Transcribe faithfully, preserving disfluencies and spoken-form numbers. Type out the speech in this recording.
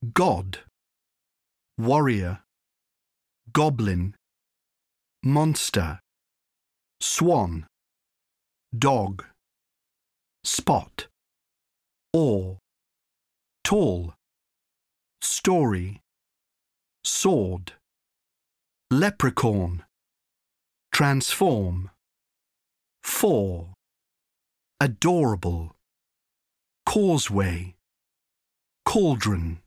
God, warrior, goblin, monster, swan, dog, spot, oar, tall, story, sword, leprechaun, transform, four, adorable, causeway, cauldron.